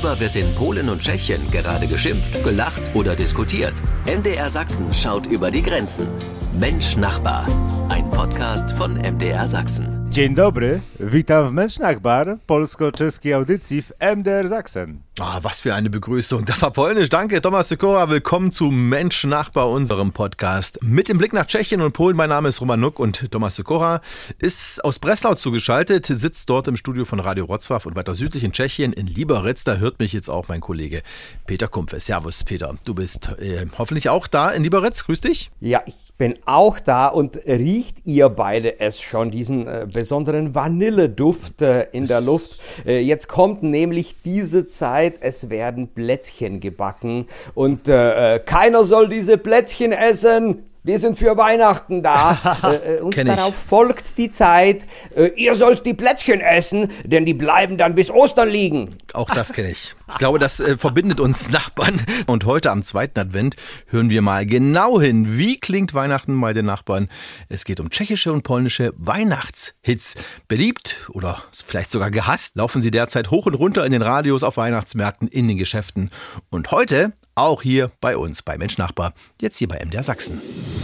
Worüber wird in Polen und Tschechien gerade geschimpft, gelacht oder diskutiert? MDR Sachsen schaut über die Grenzen. Mensch Nachbar, ein Podcast von MDR Sachsen. Dzień dobry, witam w Mensch Nachbar, polsko-czeskiej audycji w MDR Sachsen. Was für eine Begrüßung. Das war polnisch. Danke, Tomasz Sikora. Willkommen zu Mensch Nachbar, unserem Podcast. Mit dem Blick nach Tschechien und Polen. Mein Name ist Roman Nuck und Tomasz Sikora ist aus Breslau zugeschaltet, sitzt dort im Studio von Radio Wrocław und weiter südlich in Tschechien, in Liberec. Da hört mich jetzt auch mein Kollege Peter Kumpfe. Servus, Peter. Du bist hoffentlich auch da in Liberec. Grüß dich. Ja, ich bin auch da und riecht ihr beide es schon, diesen besonderen Vanilleduft in der Luft. Jetzt kommt nämlich diese Zeit, es werden Plätzchen gebacken und keiner soll diese Plätzchen essen. Wir sind für Weihnachten da und darauf folgt die Zeit, ihr sollt die Plätzchen essen, denn die bleiben dann bis Ostern liegen. Auch das kenne ich. Ich glaube, das verbindet uns Nachbarn. Und heute am 2. Advent hören wir mal genau hin, wie klingt Weihnachten bei den Nachbarn. Es geht um tschechische und polnische Weihnachtshits. Beliebt oder vielleicht sogar gehasst, laufen sie derzeit hoch und runter in den Radios, auf Weihnachtsmärkten, in den Geschäften. Und heute auch hier bei uns, bei Mensch Nachbar, jetzt hier bei MDR Sachsen.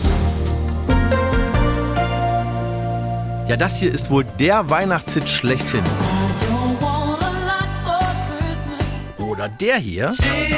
Ja, das hier ist wohl der Weihnachtshit schlechthin. Oder der hier.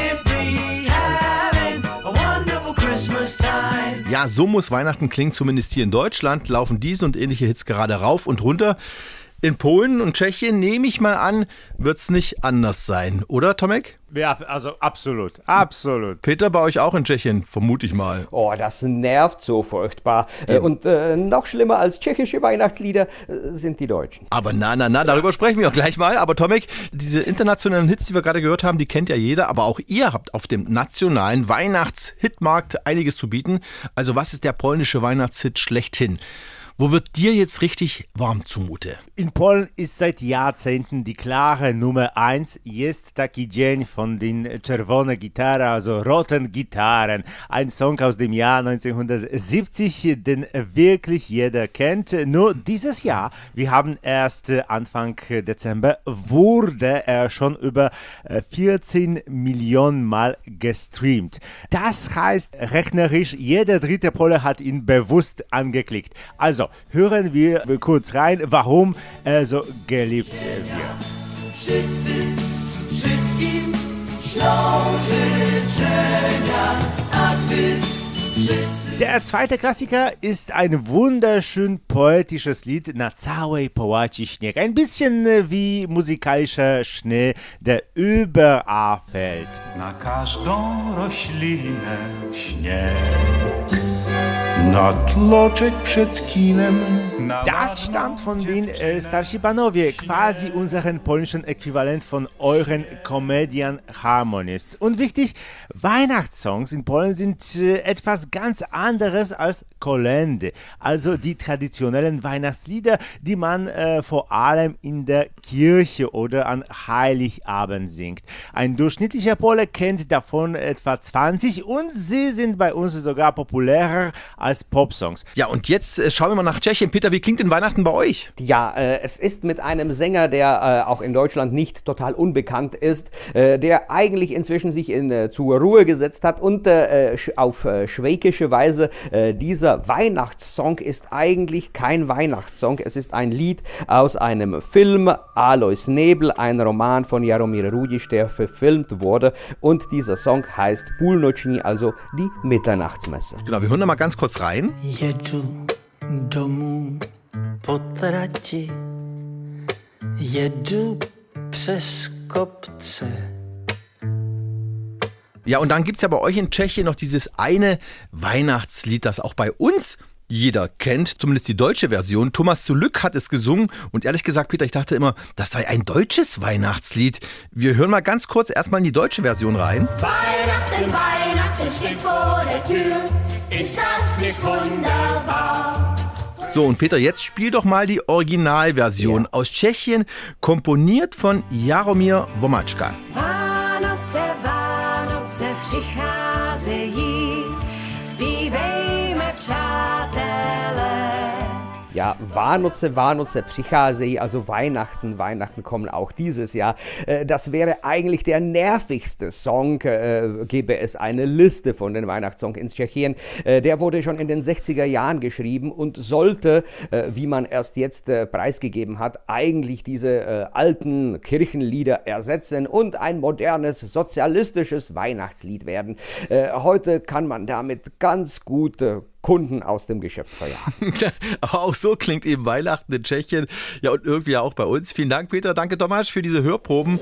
Ja, so muss Weihnachten klingen, zumindest hier in Deutschland laufen diese und ähnliche Hits gerade rauf und runter. In Polen und Tschechien, nehme ich mal an, wird es nicht anders sein, oder Tomek? Ja, also absolut. Peter, bei euch auch in Tschechien, vermute ich mal. Oh, das nervt so furchtbar. Und noch schlimmer als tschechische Weihnachtslieder sind die Deutschen. Aber darüber sprechen wir auch gleich mal. Aber Tomek, diese internationalen Hits, die wir gerade gehört haben, die kennt ja jeder. Aber auch ihr habt auf dem nationalen Weihnachtshitmarkt einiges zu bieten. Also was ist der polnische Weihnachtshit schlechthin? Wo wird dir jetzt richtig warm zumute? In Polen ist seit Jahrzehnten die klare Nummer 1 Jest taki dzień von den Czerwone Gitarre, also roten Gitarren. Ein Song aus dem Jahr 1970, den wirklich jeder kennt. Nur dieses Jahr, wir haben erst Anfang Dezember, wurde er schon über 14 Millionen Mal gestreamt. Das heißt rechnerisch, jeder dritte Pole hat ihn bewusst angeklickt. Also hören wir kurz rein, warum er so geliebt wird. Wszyscy, wszystkim ślą życzenia, a wy wszyscy. Der zweite Klassiker ist ein wunderschön poetisches Lied Na całej połaci śnieg. Ein bisschen wie musikalischer Schnee, der überall fällt. Na każdą roślinę śnieg. Natloczek przed kinem. Das stammt von den Starsi Panowie, quasi unseren polnischen Äquivalent von euren Comedian Harmonists. Und wichtig, Weihnachtssongs in Polen sind etwas ganz anderes als Kolędy, also die traditionellen Weihnachtslieder, die man vor allem in der Kirche oder an Heiligabend singt. Ein durchschnittlicher Pole kennt davon etwa 20 und sie sind bei uns sogar populärer als Popsongs. Ja, und jetzt schauen wir mal nach Tschechien. Peter, wie klingt denn Weihnachten bei euch? Ja, es ist mit einem Sänger, der auch in Deutschland nicht total unbekannt ist, der eigentlich inzwischen sich zur Ruhe gesetzt hat und auf schwäbische Weise dieser Weihnachtssong ist eigentlich kein Weihnachtssong, es ist ein Lied aus einem Film, Alois Nebel, ein Roman von Jaromír Rudiš, der verfilmt wurde und dieser Song heißt Půlnoční, also die Mitternachtsmesse. Genau, wir hören da mal ganz kurz rein. Jedu domů po trati, jedu přes kopce. Ja, und dann gibt es ja bei euch in Tschechien noch dieses eine Weihnachtslied, das auch bei uns jeder kennt, zumindest die deutsche Version. Thomas Zulück hat es gesungen und ehrlich gesagt, Peter, ich dachte immer, das sei ein deutsches Weihnachtslied. Wir hören mal ganz kurz erstmal in die deutsche Version rein. Weihnachten, Weihnachten steht vor der Tür, ist das nicht wunderbar? So, und Peter, jetzt spiel doch mal die Originalversion aus Tschechien, komponiert von Jaromír Vomáčka. Vánoce, Vánoce přicházejí, zpívejme přátelé. Ja, Vánoce přicházejí, also Weihnachten kommen auch dieses Jahr. Das wäre eigentlich der nervigste Song, gäbe es eine Liste von den Weihnachtssongs in Tschechien. Der wurde schon in den 60er Jahren geschrieben und sollte, wie man erst jetzt preisgegeben hat, eigentlich diese alten Kirchenlieder ersetzen und ein modernes, sozialistisches Weihnachtslied werden. Heute kann man damit ganz gut Kunden aus dem Geschäft verjagen. Aber auch so klingt eben Weihnachten in Tschechien, ja und irgendwie auch bei uns. Vielen Dank, Peter, danke Tomasz für diese Hörproben.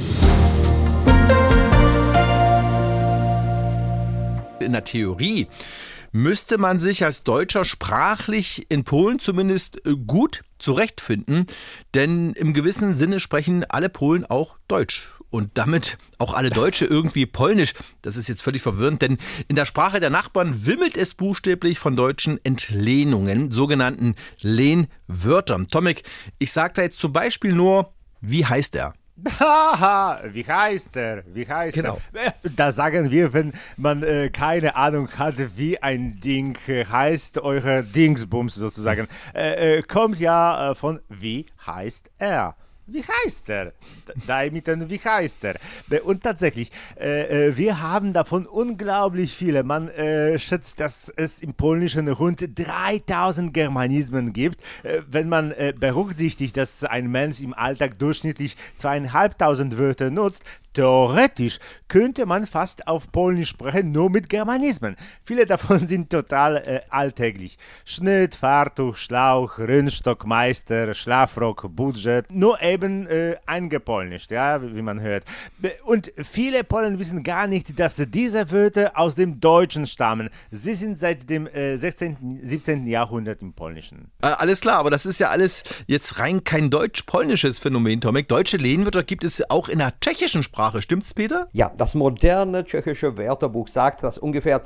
In der Theorie müsste man sich als Deutscher sprachlich in Polen zumindest gut zurechtfinden, denn im gewissen Sinne sprechen alle Polen auch Deutsch. Und damit auch alle Deutsche irgendwie Polnisch. Das ist jetzt völlig verwirrend, denn in der Sprache der Nachbarn wimmelt es buchstäblich von deutschen Entlehnungen, sogenannten Lehnwörtern. Tomek, ich sage da jetzt zum Beispiel nur, wie heißt er? Haha, wie heißt er? Genau. Das sagen wir, wenn man keine Ahnung hat, wie ein Ding heißt, eure Dingsbums sozusagen. Kommt ja von wie heißt er? Wie heißt er? Wie heißt er? Und tatsächlich, wir haben davon unglaublich viele. Man schätzt, dass es im Polnischen rund 3000 Germanismen gibt. Wenn man berücksichtigt, dass ein Mensch im Alltag durchschnittlich 2500 Wörter nutzt, theoretisch könnte man fast auf Polnisch sprechen, nur mit Germanismen. Viele davon sind total alltäglich. Schnitt, Fartuch, Schlauch, Rundstock, Meister, Schlafrock, Budget, nur eben eingepolnischt, ja, wie man hört. Und viele Polen wissen gar nicht, dass diese Wörter aus dem Deutschen stammen. Sie sind seit dem 16., 17. Jahrhundert im Polnischen. Alles klar, aber das ist ja alles jetzt rein kein deutsch-polnisches Phänomen, Tomek. Deutsche Lehnwörter gibt es auch in der tschechischen Sprache. Stimmt's, Peter? Ja, das moderne tschechische Wörterbuch sagt, dass ungefähr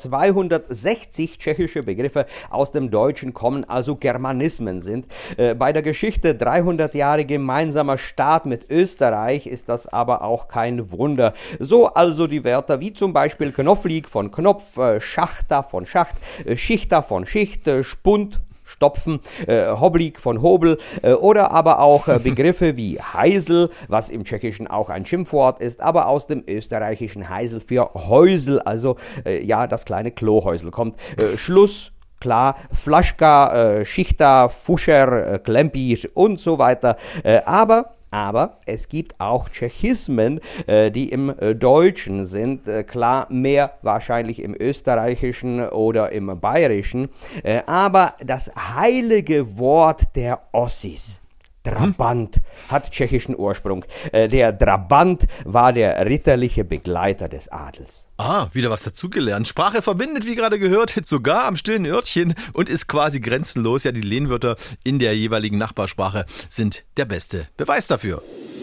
260 tschechische Begriffe aus dem Deutschen kommen, also Germanismen sind. Bei der Geschichte 300 Jahre gemeinsamer Staat mit Österreich ist das aber auch kein Wunder. So also die Wörter wie zum Beispiel Knopflieg von Knopf, Schachter von Schacht, Schichter von Schicht, Spund, Stopfen, Hoblik von Hobel oder aber auch Begriffe wie Heisel, was im Tschechischen auch ein Schimpfwort ist, aber aus dem österreichischen Heisel für Häusel, also ja, das kleine Klohäusel kommt. Schluss, klar, Flaschka, Schichter, Fuscher, Klempisch und so weiter, aber es gibt auch Tschechismen, die im Deutschen sind, klar mehr wahrscheinlich im Österreichischen oder im Bayerischen, aber das heilige Wort der Ossis, Trabant, hat tschechischen Ursprung. Der Trabant war der ritterliche Begleiter des Adels. Wieder was dazugelernt. Sprache verbindet, wie gerade gehört, sogar am stillen Örtchen und ist quasi grenzenlos. Ja, die Lehnwörter in der jeweiligen Nachbarsprache sind der beste Beweis dafür.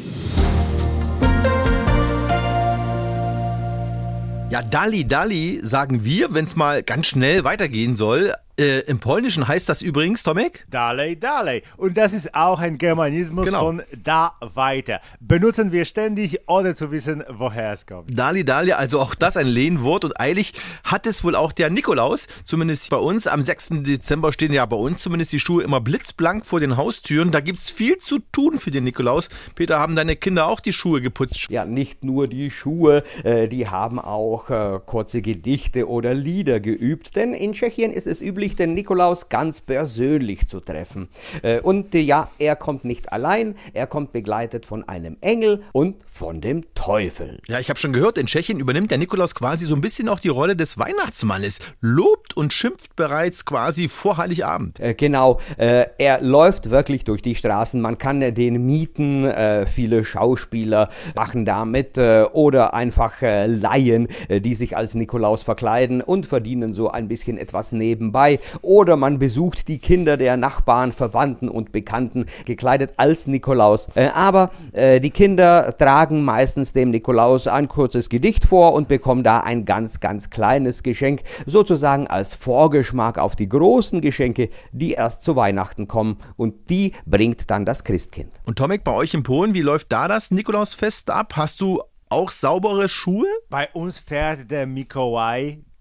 Ja, Dali Dali sagen wir, wenn es mal ganz schnell weitergehen soll. Im Polnischen heißt das übrigens, Tomek? Dalej, dalej. Und das ist auch ein Germanismus von da weiter. Benutzen wir ständig, ohne zu wissen, woher es kommt. Dali, Dali, also auch das ein Lehnwort. Und eilig hat es wohl auch der Nikolaus. Zumindest bei uns. Am 6. Dezember stehen ja bei uns zumindest die Schuhe immer blitzblank vor den Haustüren. Da gibt es viel zu tun für den Nikolaus. Peter, haben deine Kinder auch die Schuhe geputzt? Ja, nicht nur die Schuhe. Die haben auch kurze Gedichte oder Lieder geübt. Denn in Tschechien ist es üblich, den Nikolaus ganz persönlich zu treffen. Und ja, er kommt nicht allein, er kommt begleitet von einem Engel und von dem Teufel. Ja, ich habe schon gehört, in Tschechien übernimmt der Nikolaus quasi so ein bisschen auch die Rolle des Weihnachtsmannes, lobt und schimpft bereits quasi vor Heiligabend. Genau, er läuft wirklich durch die Straßen, man kann den mieten, viele Schauspieler machen da mit oder einfach Laien, die sich als Nikolaus verkleiden und verdienen so ein bisschen etwas nebenbei. Oder man besucht die Kinder der Nachbarn, Verwandten und Bekannten, gekleidet als Nikolaus. Aber die Kinder tragen meistens dem Nikolaus ein kurzes Gedicht vor und bekommen da ein ganz, ganz kleines Geschenk, sozusagen als Vorgeschmack auf die großen Geschenke, die erst zu Weihnachten kommen, und die bringt dann das Christkind. Und Tomek, bei euch in Polen, wie läuft da das Nikolausfest ab? Hast du auch saubere Schuhe? Bei uns fährt der Mikołaj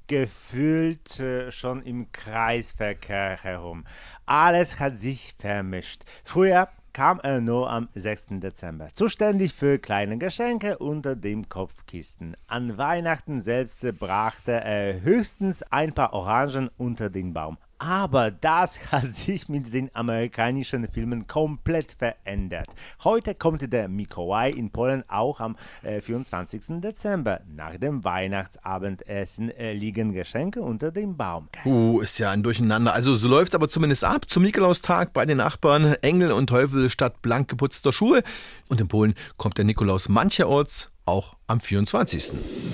gefühlt schon im Kreisverkehr herum. Alles hat sich vermischt. Früher kam er nur am 6. Dezember, zuständig für kleine Geschenke unter dem Kopfkissen. An Weihnachten selbst brachte er höchstens ein paar Orangen unter den Baum. Aber das hat sich mit den amerikanischen Filmen komplett verändert. Heute kommt der Mikołaj in Polen auch am 24. Dezember. Nach dem Weihnachtsabendessen liegen Geschenke unter dem Baum. Ist ja ein Durcheinander. Also so läuft es aber zumindest ab. Zum Nikolaustag bei den Nachbarn Engel und Teufel statt blank geputzter Schuhe. Und in Polen kommt der Nikolaus mancherorts auch am 24.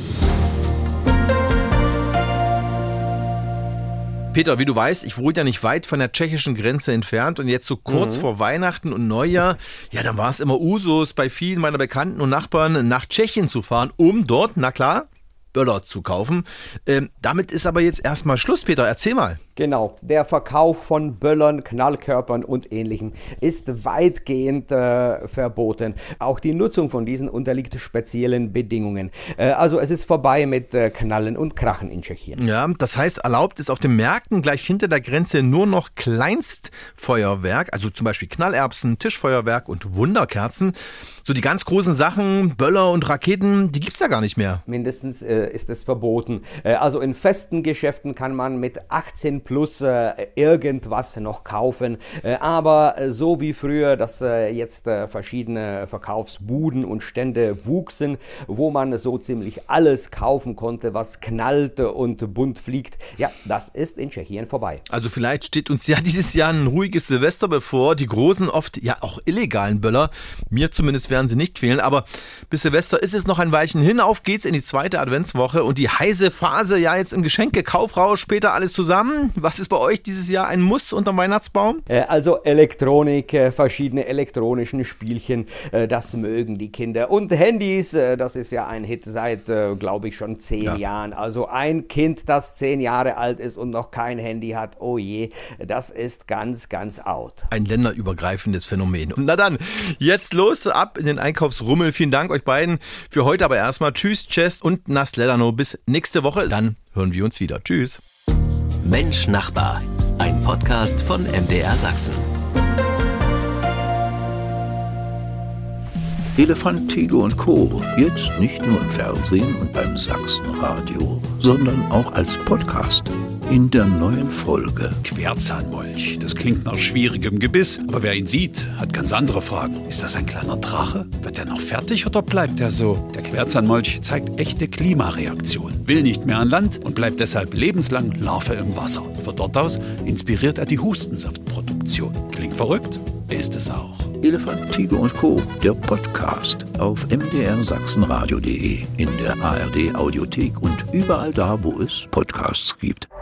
Peter, wie du weißt, ich wohne ja nicht weit von der tschechischen Grenze entfernt und jetzt so kurz vor Weihnachten und Neujahr, ja, dann war es immer Usus bei vielen meiner Bekannten und Nachbarn nach Tschechien zu fahren, um dort, na klar, Böller zu kaufen. Damit ist aber jetzt erstmal Schluss, Peter, erzähl mal. Genau, der Verkauf von Böllern, Knallkörpern und Ähnlichem ist weitgehend verboten. Auch die Nutzung von diesen unterliegt speziellen Bedingungen. Also es ist vorbei mit Knallen und Krachen in Tschechien. Ja, das heißt, erlaubt ist auf den Märkten gleich hinter der Grenze nur noch Kleinstfeuerwerk, also zum Beispiel Knallerbsen, Tischfeuerwerk und Wunderkerzen. So die ganz großen Sachen, Böller und Raketen, die gibt's ja gar nicht mehr. Mindestens ist es verboten. Also in festen Geschäften kann man mit 18 plus irgendwas noch kaufen. Aber so wie früher, dass jetzt verschiedene Verkaufsbuden und Stände wuchsen, wo man so ziemlich alles kaufen konnte, was knallte und bunt fliegt, ja, das ist in Tschechien vorbei. Also vielleicht steht uns ja dieses Jahr ein ruhiges Silvester bevor. Die großen, oft ja auch illegalen Böller, mir zumindest werden sie nicht fehlen, aber bis Silvester ist es noch ein Weilchen hin. Auf geht's in die zweite Adventswoche und die heiße Phase, ja jetzt im Geschenkekaufrausch, später alles zusammen. Was ist bei euch dieses Jahr ein Muss unterm Weihnachtsbaum? Also Elektronik, verschiedene elektronischen Spielchen, das mögen die Kinder. Und Handys, das ist ja ein Hit seit, glaube ich, schon 10 Jahren. Also ein Kind, das 10 Jahre alt ist und noch kein Handy hat, oh je, das ist ganz, ganz out. Ein länderübergreifendes Phänomen. Na dann, jetzt los, ab in den Einkaufsrummel. Vielen Dank euch beiden für heute, aber erstmal tschüss, tschüss und Nasledano. Bis nächste Woche, dann hören wir uns wieder. Tschüss. Mensch Nachbar, ein Podcast von MDR Sachsen. Elefant, Tiger und Co. Jetzt nicht nur im Fernsehen und beim Sachsenradio, sondern auch als Podcast. In der neuen Folge. Querzahnmolch, das klingt nach schwierigem Gebiss, aber wer ihn sieht, hat ganz andere Fragen. Ist das ein kleiner Drache? Wird er noch fertig oder bleibt er so? Der Querzahnmolch zeigt echte Klimareaktion, will nicht mehr an Land und bleibt deshalb lebenslang Larve im Wasser. Von dort aus inspiriert er die Hustensaftproduktion. Klingt verrückt? Ist es auch. Elefant, Tiger und Co., der Podcast auf mdrsachsenradio.de, in der ARD Audiothek und überall da, wo es Podcasts gibt.